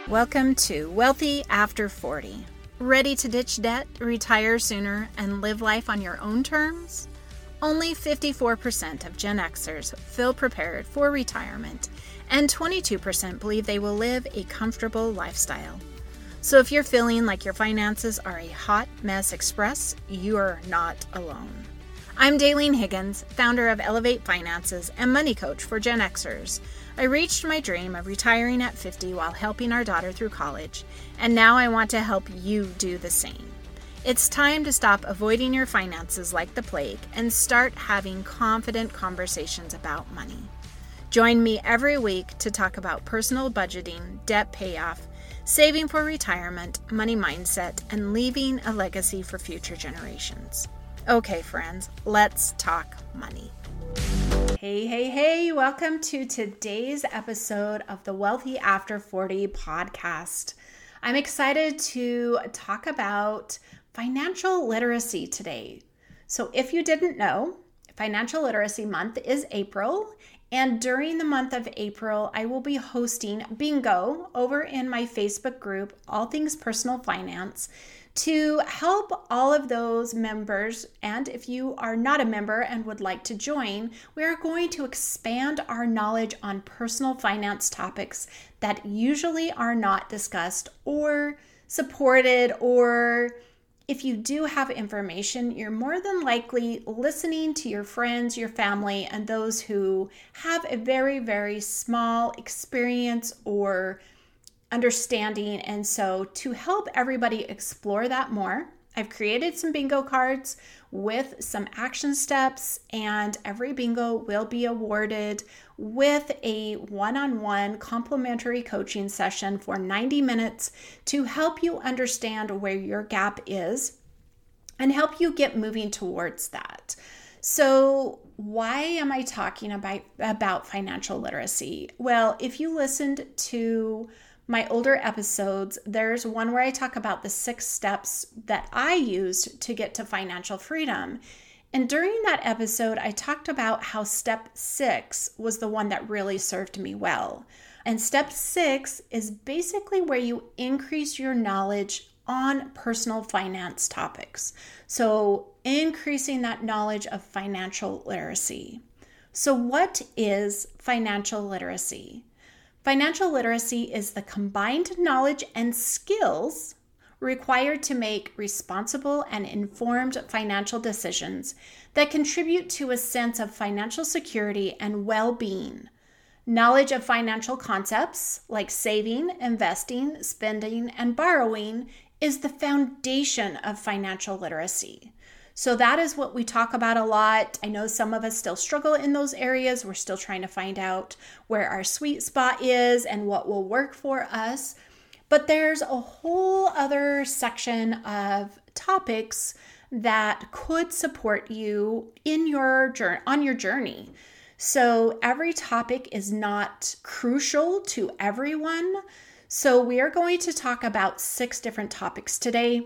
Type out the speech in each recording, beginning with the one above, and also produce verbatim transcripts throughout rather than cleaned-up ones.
Welcome to Wealthy After forty. Ready to ditch debt, retire sooner, and live life on your own terms? Only fifty-four percent of Gen Xers feel prepared for retirement, and twenty-two percent believe they will live a comfortable lifestyle. So if you're feeling like your finances are a hot mess express, you're not alone. I'm Daylene Higgins, founder of Elevate Finances and money coach for Gen Xers. I reached my dream of retiring at fifty while helping our daughter through college, and now I want to help you do the same. It's time to stop avoiding your finances like the plague and start having confident conversations about money. Join me every week to talk about personal budgeting, debt payoff, saving for retirement, money mindset, and leaving a legacy for future generations. Okay, friends, let's talk money. Hey, hey, hey, welcome to today's episode of the Wealthy After forty podcast. I'm excited to talk about financial literacy today. So if you didn't know, Financial Literacy Month is April, and during the month of April, I will be hosting bingo over in my Facebook group, All Things Personal Finance, to help all of those members. And if you are not a member and would like to join, we are going to expand our knowledge on personal finance topics that usually are not discussed or supported, or if you do have information, you're more than likely listening to your friends, your family, and those who have a very, very small experience or understanding. And so to help everybody explore that more, I've created some bingo cards with some action steps, and every bingo will be awarded with a one-on-one complimentary coaching session for ninety minutes to help you understand where your gap is and help you get moving towards that. So why am I talking about, about financial literacy? Well, if you listened to my older episodes, there's one where I talk about the six steps that I used to get to financial freedom. And during that episode, I talked about how step six was the one that really served me well. And step six is basically where you increase your knowledge on personal finance topics. So increasing that knowledge of financial literacy. So what is financial literacy? Financial literacy is the combined knowledge and skills required to make responsible and informed financial decisions that contribute to a sense of financial security and well-being. Knowledge of financial concepts like saving, investing, spending, and borrowing is the foundation of financial literacy. So that is what we talk about a lot. I know some of us still struggle in those areas. We're still trying to find out where our sweet spot is and what will work for us. But there's a whole other section of topics that could support you in your journey, on your journey. So every topic is not crucial to everyone. So we are going to talk about six different topics today.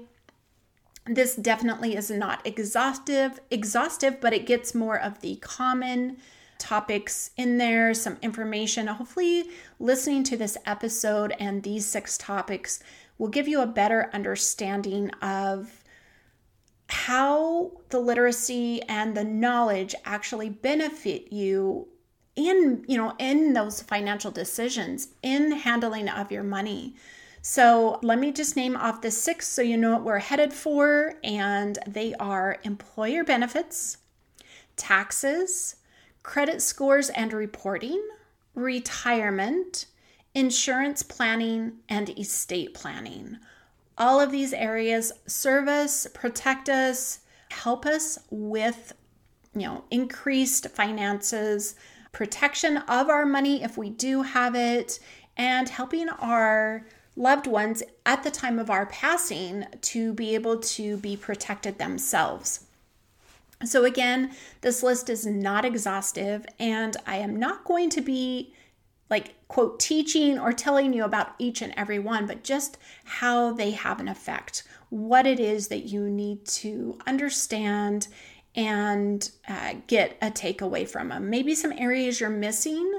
This definitely is not exhaustive, exhaustive, but it gets more of the common topics in there, some information. Hopefully, listening to this episode and these six topics will give you a better understanding of how the literacy and the knowledge actually benefit you in, you know, in those financial decisions, in handling of your money. So let me just name off the six so you know what we're headed for. And they are employer benefits, taxes, credit scores and reporting, retirement, insurance planning, and estate planning. All of these areas serve us, protect us, help us with, you know, increased finances, protection of our money if we do have it, and helping our loved ones at the time of our passing to be able to be protected themselves. So again, this list is not exhaustive, and I am not going to be like, quote, teaching or telling you about each and every one, but just how they have an effect, what it is that you need to understand and uh, get a takeaway from them. Maybe some areas you're missing.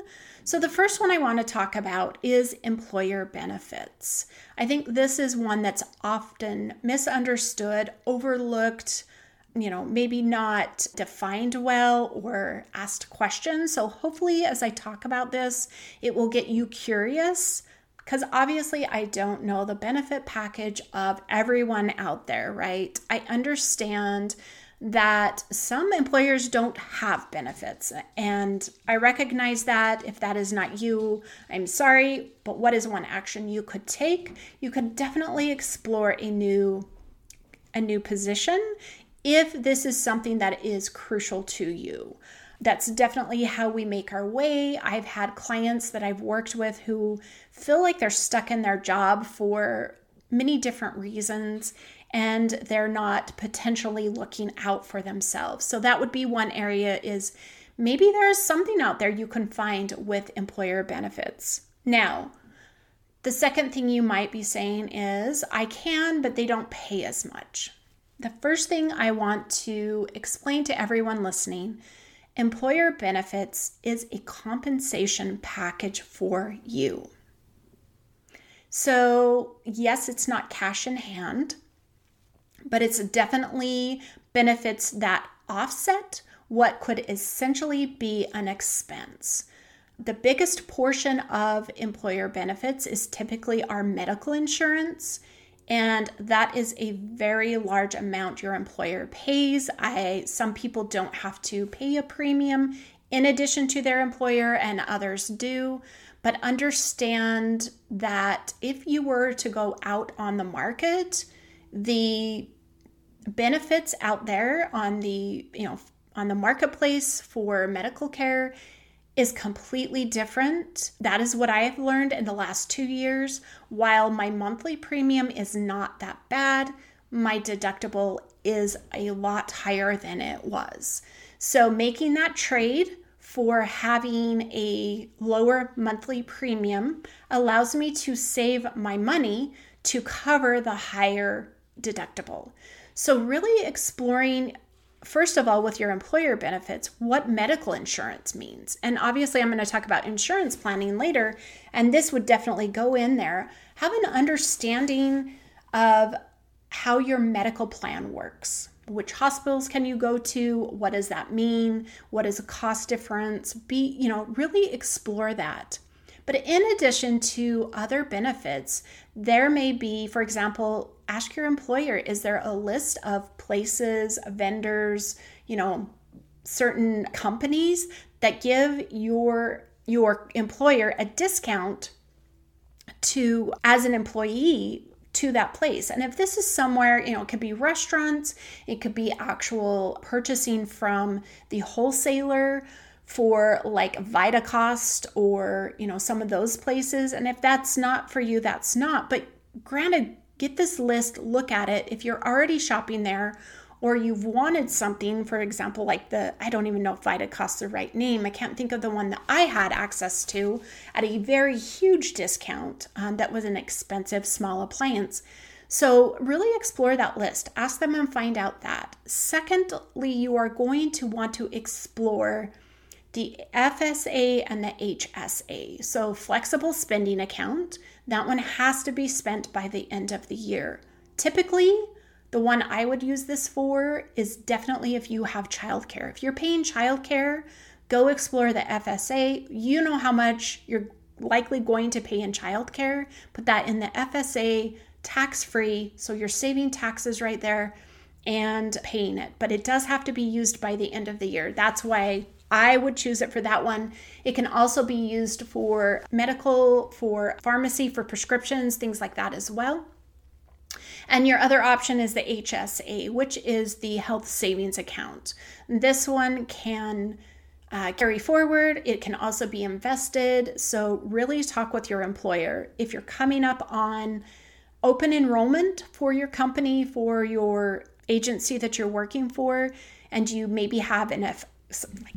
So the first one I want to talk about is employer benefits. I think this is one that's often misunderstood, overlooked, you know, maybe not defined well or asked questions. So hopefully as I talk about this, it will get you curious, because obviously I don't know the benefit package of everyone out there, right? I understand that some employers don't have benefits, and I recognize that. If that is not you, I'm sorry, but what is one action you could take? You could definitely explore a new a new position if this is something that is crucial to you. That's definitely how we make our way. I've had clients that I've worked with who feel like they're stuck in their job for many different reasons, and they're not potentially looking out for themselves. So that would be one area, is maybe there's something out there you can find with employer benefits. Now, the second thing you might be saying is, I can, but they don't pay as much. The first thing I want to explain to everyone listening, employer benefits is a compensation package for you. So yes, it's not cash in hand, but it's definitely benefits that offset what could essentially be an expense. The biggest portion of employer benefits is typically our medical insurance, and that is a very large amount your employer pays. I some people don't have to pay a premium in addition to their employer, and others do. But understand that if you were to go out on the market, the benefits out there on the, you know, on the marketplace for medical care is completely different. That is what I have learned in the last two years. While my monthly premium is not that bad, my deductible is a lot higher than it was. So making that trade for having a lower monthly premium allows me to save my money to cover the higher deductible. So really exploring, first of all, with your employer benefits, what medical insurance means. And obviously I'm going to talk about insurance planning later, and this would definitely go in there. Have an understanding of how your medical plan works. Which hospitals can you go to? What does that mean? What is a cost difference? Be, you know, really explore that. But in addition to other benefits, there may be, for example, ask your employer, is there a list of places, vendors, you know, certain companies that give your your employer a discount to, as an employee, to that place. And if this is somewhere, you know, it could be restaurants, it could be actual purchasing from the wholesaler for like VitaCost or, you know, some of those places. And if that's not for you, that's not. But granted, get this list, look at it. If you're already shopping there, or you've wanted something, for example, like the, I don't even know if VitaCost's the right name. I can't think of the one that I had access to at a very huge discount. Um, that was an expensive small appliance. So really explore that list. Ask them and find out that. Secondly, you are going to want to explore the F S A and the H S A. So flexible spending account, that one has to be spent by the end of the year. Typically, the one I would use this for is definitely if you have childcare. If you're paying childcare, go explore the F S A. You know how much you're likely going to pay in childcare. Put that in the F S A, tax-free, so you're saving taxes right there and paying it. But it does have to be used by the end of the year. That's why I would choose it for that one. It can also be used for medical, for pharmacy, for prescriptions, things like that as well. And your other option is the H S A, which is the health savings account. This one can uh, carry forward. It can also be invested. So really talk with your employer. If you're coming up on open enrollment for your company, for your agency that you're working for, and you maybe have an F, like a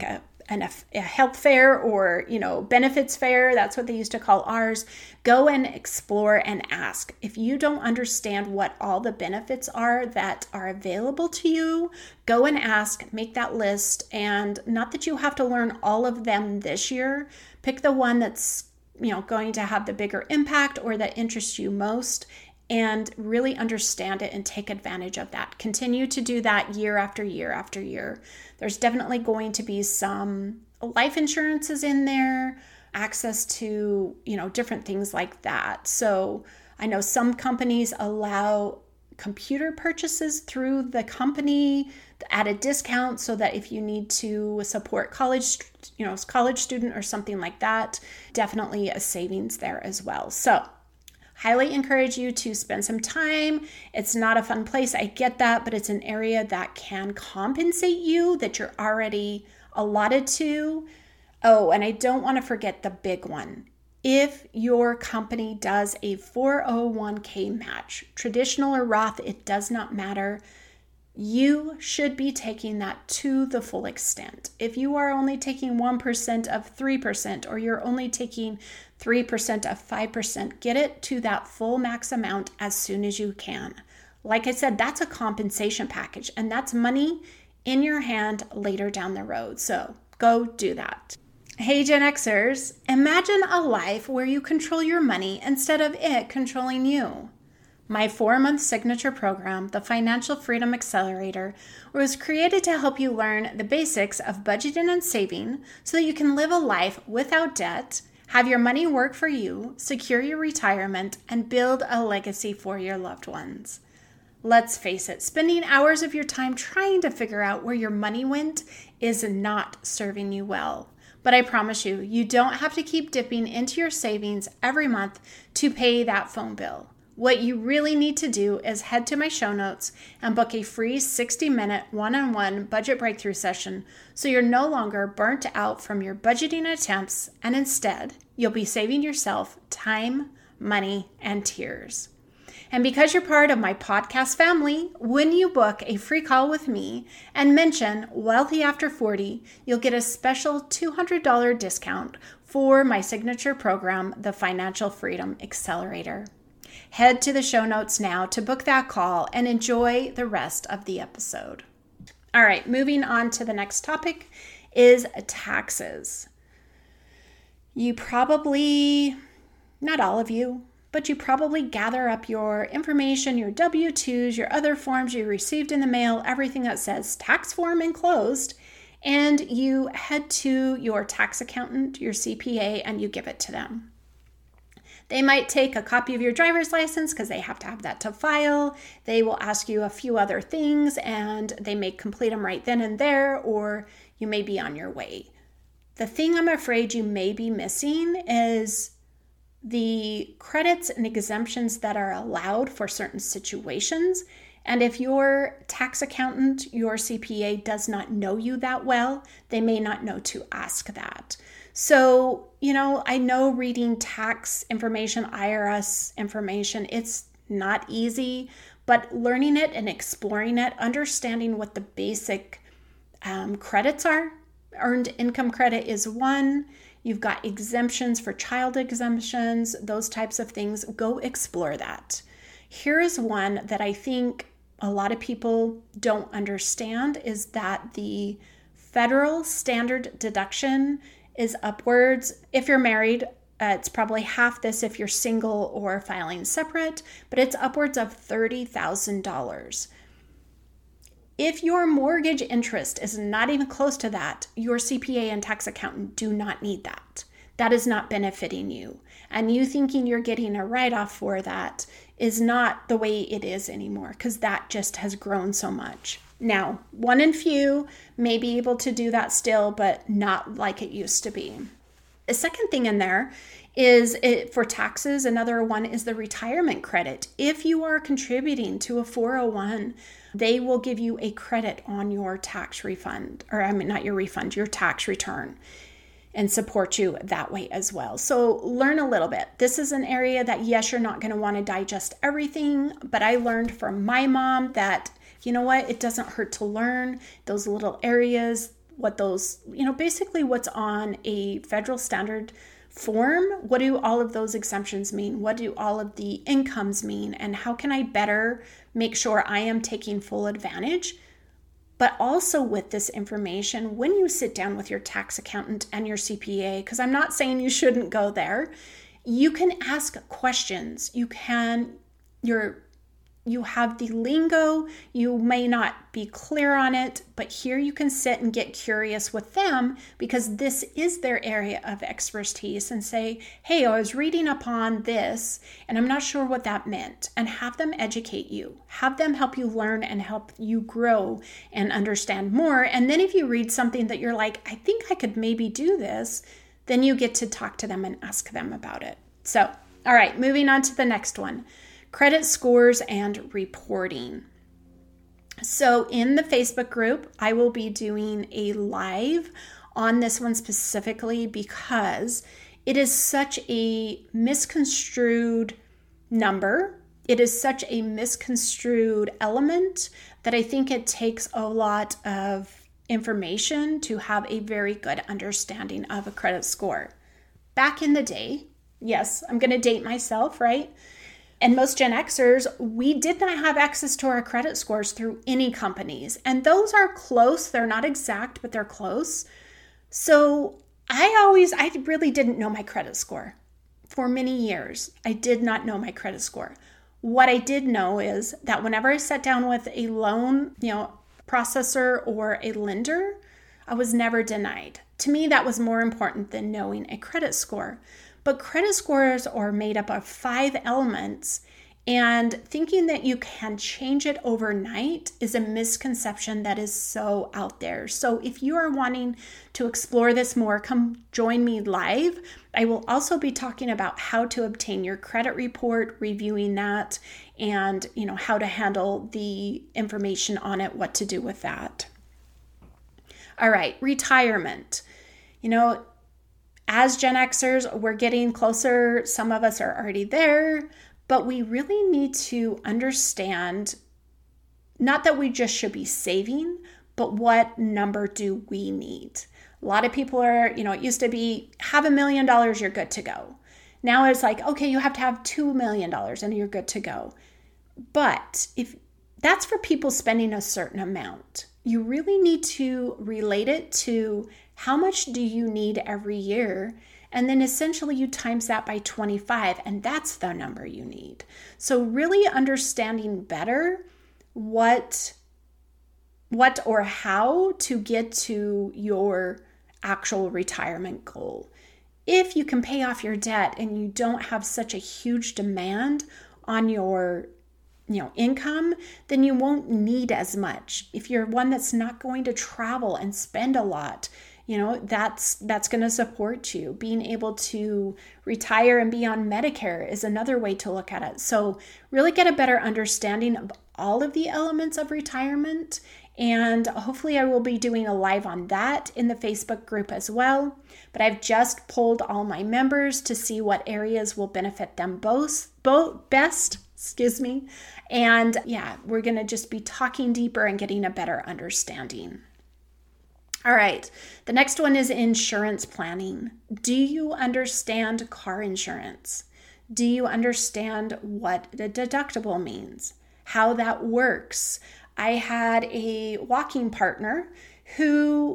an, a health fair or, you know, benefits fair. That's what they used to call ours. Go and explore and ask. If you don't understand what all the benefits are that are available to you, go and ask, make that list. And not that you have to learn all of them this year. Pick the one that's, you know, going to have the bigger impact or that interests you most, and really understand it and take advantage of that. Continue to do that year after year after year. There's definitely going to be some life insurances in there, access to, you know, different things like that. So I know some companies allow computer purchases through the company at a discount, so that if you need to support college, you know, college student or something like that, definitely a savings there as well. So highly encourage you to spend some time. It's not a fun place, I get that, but it's an area that can compensate you that you're already allotted to. Oh, and I don't want to forget the big one. If your company does a four oh one k match, traditional or Roth, it does not matter. You should be taking that to the full extent. If you are only taking one percent of three percent, or you're only taking three percent of five percent, get it to that full max amount as soon as you can. Like I said, that's a compensation package, and that's money in your hand later down the road. So go do that. Hey Gen Xers, imagine a life where you control your money instead of it controlling you. My four-month signature program, the Financial Freedom Accelerator, was created to help you learn the basics of budgeting and saving so that you can live a life without debt, have your money work for you, secure your retirement, and build a legacy for your loved ones. Let's face it, spending hours of your time trying to figure out where your money went is not serving you well. But I promise you, you don't have to keep dipping into your savings every month to pay that phone bill. What you really need to do is head to my show notes and book a free sixty minute one-on-one budget breakthrough session so you're no longer burnt out from your budgeting attempts, and instead, you'll be saving yourself time, money, and tears. And because you're part of my podcast family, when you book a free call with me and mention Wealthy After forty, you'll get a special two hundred dollars discount for my signature program, the Financial Freedom Accelerator. Head to the show notes now to book that call and enjoy the rest of the episode. All right, moving on to the next topic is taxes. You probably, not all of you, but you probably gather up your information, your W two's, your other forms you received in the mail, everything that says tax form enclosed, and you head to your tax accountant, your C P A, and you give it to them. They might take a copy of your driver's license because they have to have that to file. They will ask you a few other things and they may complete them right then and there, or you may be on your way. The thing I'm afraid you may be missing is the credits and exemptions that are allowed for certain situations. And if your tax accountant, your C P A does not know you that well, they may not know to ask that. So, you know, I know reading tax information, I R S information, it's not easy, but learning it and exploring it, understanding what the basic um, credits are. Earned income credit is one. You've got exemptions for child exemptions, those types of things. Go explore that. Here is one that I think a lot of people don't understand, is that the federal standard deduction is upwards. If you're married, uh, it's probably half this if you're single or filing separate, but it's upwards of thirty thousand dollars. If your mortgage interest is not even close to that, your C P A and tax accountant do not need that. That is not benefiting you. And you thinking you're getting a write-off for that is not the way it is anymore, because that just has grown so much. Now, one in few may be able to do that still, but not like it used to be. The second thing in there is it, for taxes, another one is the retirement credit. If you are contributing to a four oh one, they will give you a credit on your tax refund, or I mean, not your refund, your tax return, and support you that way as well. So learn a little bit. This is an area that, yes, you're not going to want to digest everything, but I learned from my mom that, you know what, it doesn't hurt to learn those little areas what those, you know, basically what's on a federal standard form. What do all of those exemptions mean? What do all of the incomes mean? And how can I better make sure I am taking full advantage? But also with this information, when you sit down with your tax accountant and your C P A, because I'm not saying you shouldn't go there, you can ask questions. You can, you're You have the lingo, you may not be clear on it, but here you can sit and get curious with them because this is their area of expertise and say, hey, I was reading upon this and I'm not sure what that meant, and have them educate you, have them help you learn and help you grow and understand more. And then if you read something that you're like, I think I could maybe do this, then you get to talk to them and ask them about it. So, all right, moving on to the next one. Credit scores and reporting. So in the Facebook group, I will be doing a live on this one specifically because it is such a misconstrued number. It is such a misconstrued element that I think it takes a lot of information to have a very good understanding of a credit score. Back in the day, yes, I'm going to date myself, right? And most Gen Xers, we did not have access to our credit scores through any companies. And those are close. They're not exact, but they're close. So I always, I really didn't know my credit score. For many years, I did not know my credit score. What I did know is that whenever I sat down with a loan, you know, processor or a lender, I was never denied. To me, that was more important than knowing a credit score. But credit scores are made up of five elements, and thinking that you can change it overnight is a misconception that is so out there. So if you are wanting to explore this more, come join me live. I will also be talking about how to obtain your credit report, reviewing that, and you know how to handle the information on it, what to do with that. All right, retirement. You know, as Gen Xers, we're getting closer. Some of us are already there, but we really need to understand, not that we just should be saving, but what number do we need? A lot of people are, you know, it used to be have a million dollars, you're good to go. Now it's like, okay, you have to have two million dollars and you're good to go. But if that's for people spending a certain amount, you really need to relate it to how much do you need every year? And then essentially you times that by twenty-five, and that's the number you need. So really understanding better what, what or how to get to your actual retirement goal. If you can pay off your debt and you don't have such a huge demand on your you know, income, then you won't need as much. If you're one that's not going to travel and spend a lot, you know, that's that's going to support you. Being able to retire and be on Medicare is another way to look at it. So really get a better understanding of all of the elements of retirement. And hopefully I will be doing a live on that in the Facebook group as well. But I've just polled all my members to see what areas will benefit them both, both best. Excuse me. And yeah, we're going to just be talking deeper and getting a better understanding. All right. The next one is insurance planning. Do you understand car insurance? Do you understand what the deductible means? How that works? I had a walking partner who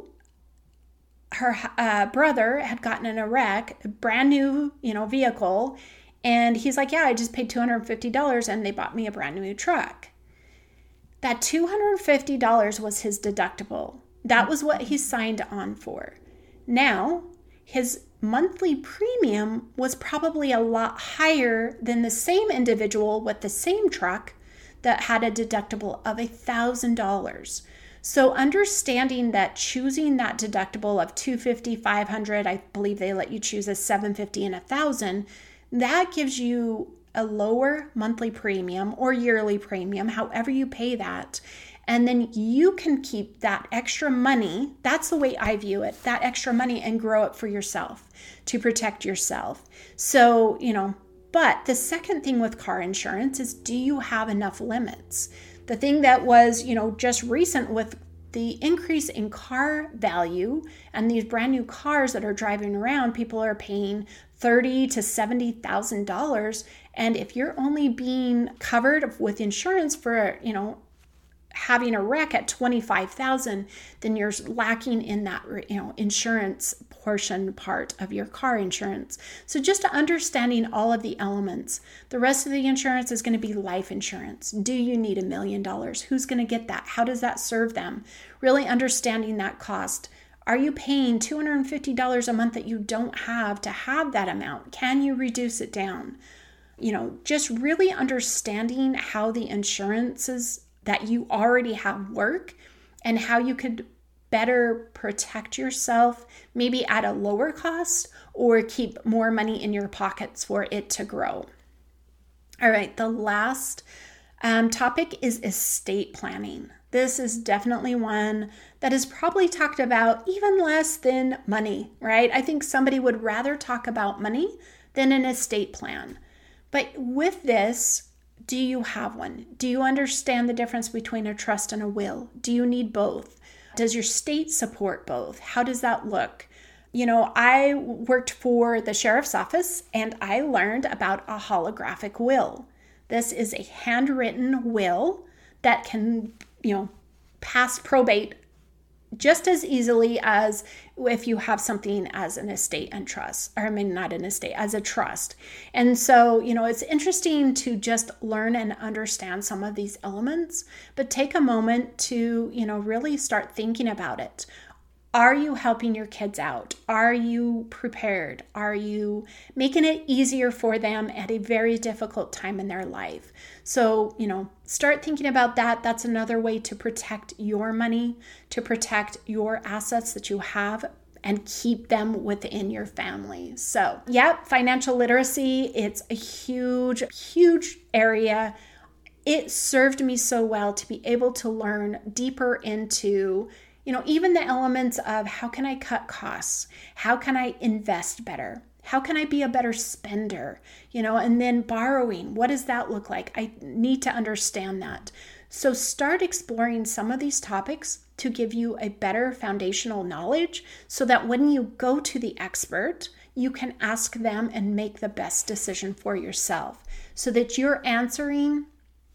her uh, brother had gotten in a wreck, a brand new, you know, vehicle. And he's like, yeah, I just paid two hundred fifty dollars and they bought me a brand new truck. That two hundred fifty dollars was his deductible. That was what he signed on for. Now, his monthly premium was probably a lot higher than the same individual with the same truck that had a deductible of one thousand dollars. So understanding that choosing that deductible of two hundred fifty dollars, five hundred dollars, I believe they let you choose a seven hundred fifty dollars and one thousand dollars, that gives you a lower monthly premium or yearly premium, however you pay that. And then you can keep that extra money. That's the way I view it, that extra money, and grow it for yourself to protect yourself. So, you know, but the second thing with car insurance is, do you have enough limits? The thing that was, you know, just recent with the increase in car value and these brand new cars that are driving around, people are paying thirty thousand to seventy thousand dollars. And if you're only being covered with insurance for, you know, having a wreck at twenty-five thousand, then you're lacking in that, you know, insurance portion part of your car insurance. So just understanding all of the elements. The rest of the insurance is going to be life insurance. Do you need a million dollars? Who's going to get that? How does that serve them? Really understanding that cost. Are you paying two hundred fifty dollars a month that you don't have to have that amount? Can you reduce it down? You know, just really understanding how the insurances that you already have work and how you could better protect yourself, maybe at a lower cost, or keep more money in your pockets for it to grow. All right, the last um, topic is estate planning. This is definitely one that is probably talked about even less than money, right? I think somebody would rather talk about money than an estate plan. But with this, do you have one? Do you understand the difference between a trust and a will? Do you need both? Does your state support both? How does that look? You know, I worked for the sheriff's office and I learned about a holographic will. This is a handwritten will that can, you know, pass probate just as easily as if you have something as an estate and trust, or I mean, not an estate, as a trust. And so, you know, it's interesting to just learn and understand some of these elements, but take a moment to, you know, really start thinking about it. Are you helping your kids out? Are you prepared? Are you making it easier for them at a very difficult time in their life? So, you know, start thinking about that. That's another way to protect your money, to protect your assets that you have and keep them within your family. So, yeah, financial literacy, it's a huge, huge area. It served me so well to be able to learn deeper into, you know, even the elements of how can I cut costs? How can I invest better? How can I be a better spender? You know, and then borrowing, what does that look like? I need to understand that. So start exploring some of these topics to give you a better foundational knowledge so that when you go to the expert, you can ask them and make the best decision for yourself so that you're answering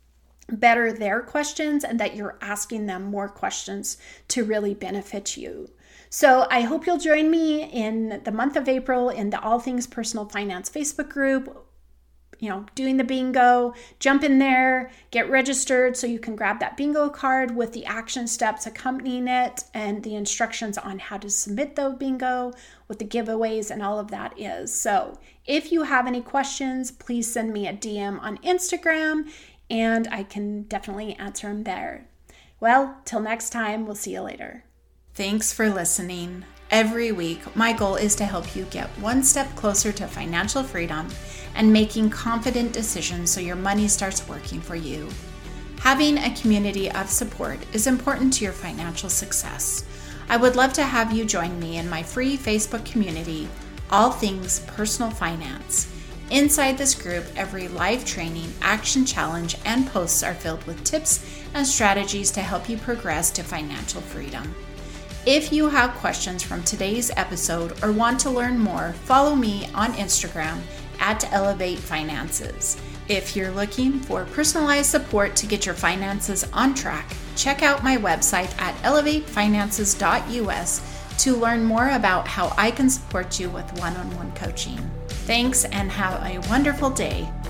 better their questions and that you're asking them more questions to really benefit you. So I hope you'll join me in the month of April in the All Things Personal Finance Facebook group, you know, doing the bingo. Jump in there, get registered so you can grab that bingo card with the action steps accompanying it and the instructions on how to submit the bingo, what the giveaways and all of that is. So if you have any questions, please send me a D M on Instagram and I can definitely answer them there. Well, till next time, we'll see you later. Thanks for listening. Every week, my goal is to help you get one step closer to financial freedom and making confident decisions so your money starts working for you. Having a community of support is important to your financial success. I would love to have you join me in my free Facebook community, All Things Personal Finance. Inside this group, every live training, action challenge, and posts are filled with tips and strategies to help you progress to financial freedom. If you have questions from today's episode or want to learn more, follow me on Instagram at Elevate Finances. If you're looking for personalized support to get your finances on track, check out my website at elevate finances dot U S to learn more about how I can support you with one-on-one coaching. Thanks and have a wonderful day.